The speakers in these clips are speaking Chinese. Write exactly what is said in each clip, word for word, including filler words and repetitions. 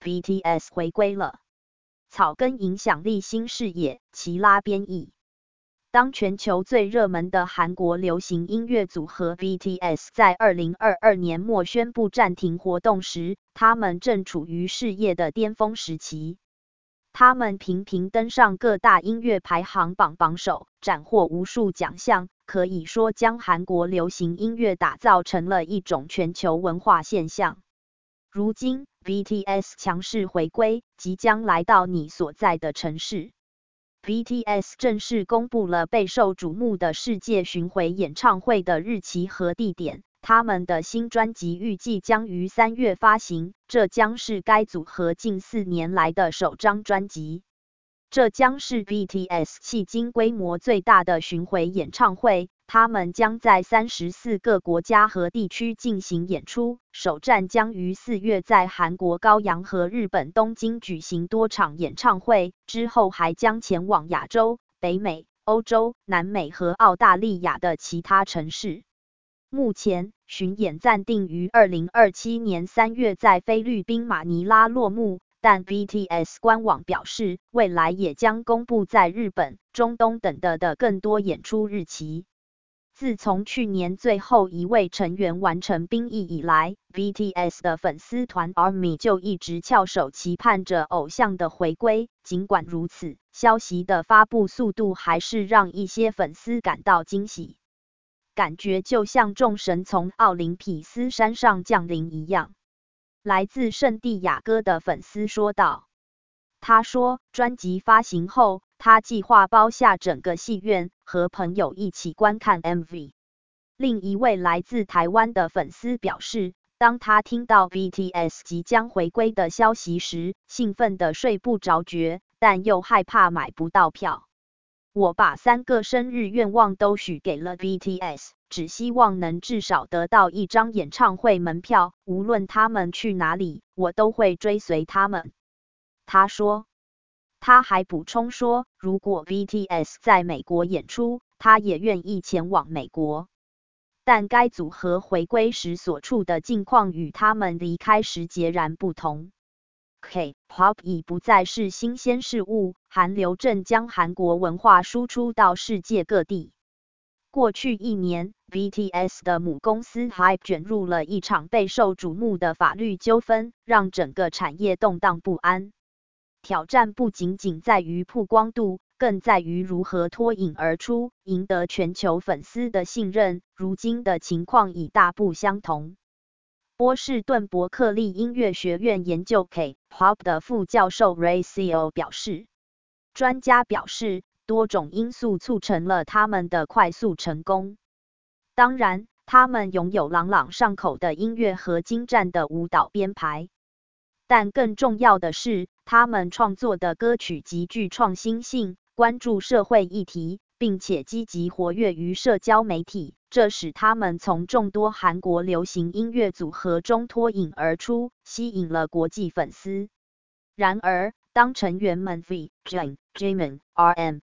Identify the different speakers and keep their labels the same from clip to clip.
Speaker 1: B T S 回归了。草根影响力新视野，齐拉编译。当全球最热门的韩国流行音乐组合 B T S 在二零二二年末宣布暂停活动时，他们正处于事业的巅峰时期。他们频频登上各大音乐排行榜榜首，斩获无数奖项，可以说将韩国流行音乐打造成了一种全球文化现象。如今 B T S 强势回归，即将来到你所在的城市。B T S 正式公布了备受瞩目的世界巡回演唱会的日期和地点。他们的新专辑预计将于三月发行，这将是该组合近四年来的首张专辑。这将是 B T S 迄今规模最大的巡回演唱会，他们将在三十四个国家和地区进行演出，首站将于四月在韩国高阳和日本东京举行多场演唱会，之后还将前往亚洲、北美、欧洲、南美和澳大利亚的其他城市。目前，巡演暂定于二零二七年三月在菲律宾马尼拉落幕。但 B T S 官网表示，未来也将公布在日本、中东等的的更多演出日期。自从去年最后一位成员完成兵役以来 ，B T S 的粉丝团 ARMY 就一直翘首期盼着偶像的回归。尽管如此，消息的发布速度还是让一些粉丝感到惊喜，感觉就像众神从奥林匹斯山上降临一样。来自圣地亚哥的粉丝说道。他说，专辑发行后，他计划包下整个戏院，和朋友一起观看 M V。另一位来自台湾的粉丝表示，当他听到 B T S 即将回归的消息时，兴奋得睡不着觉，但又害怕买不到票。我把三个生日愿望都许给了 B T S， 只希望能至少得到一张演唱会门票，无论他们去哪里，我都会追随他们。他说。他还补充说，如果 B T S 在美国演出，他也愿意前往美国。但该组合回归时所处的境况与他们离开时截然不同。K-pop 已不再是新鲜事物，韩流正将韩国文化输出到世界各地。过去一年 ，B T S 的母公司 Hype 卷入了一场备受瞩目的法律纠纷，让整个产业动荡不安。挑战不仅仅在于曝光度，更在于如何脱颖而出，赢得全球粉丝的信任。如今的情况已大不相同。波士顿伯克利音乐学院研究 K-pop 的副教授 Ray Seo 表示，专家表示，多种因素促成了他们的快速成功。当然，他们拥有朗朗上口的音乐和精湛的舞蹈编排。但更重要的是，他们创作的歌曲极具创新性，关注社会议题，并且积极活跃于社交媒体，这使他们从众多韩国流行音乐组合中脱颖而出，吸引了国际粉丝。然而，当成员们 V、Jin、Jimin、R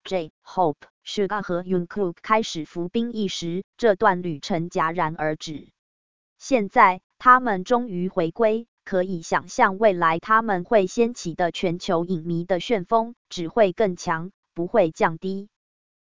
Speaker 1: M、J-Hope、Suga 和 Jungkook 开始服兵役时，这段旅程戛然而止。现在，他们终于回归。可以想象未来他们会掀起的全球影迷的旋风只会更强，不会降低。